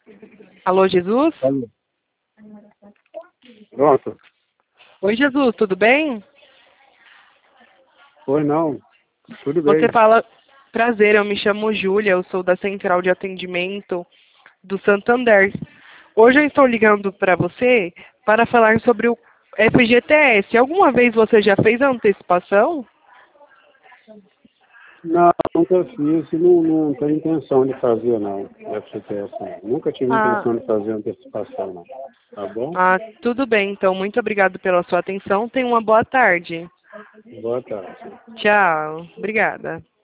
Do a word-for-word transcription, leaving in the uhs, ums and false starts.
Alô, Jesus? Alô. Pronto. Oi, Jesus, tudo bem? Oi, não. Tudo Você bem. fala... Prazer, eu me chamo Júlia, eu sou da Central de Atendimento do Santander. Hoje eu estou ligando para você para falar sobre o F G T S. Alguma vez você já fez a antecipação? Não, nunca fiz e não, não tenho intenção de fazer, não. F G T S, não. Nunca tive Ah, intenção de fazer antecipação, não. Tá bom? ah, tudo bem, então. Muito obrigado pela sua atenção. Tenha uma boa tarde. Boa tarde. Tchau. Obrigada.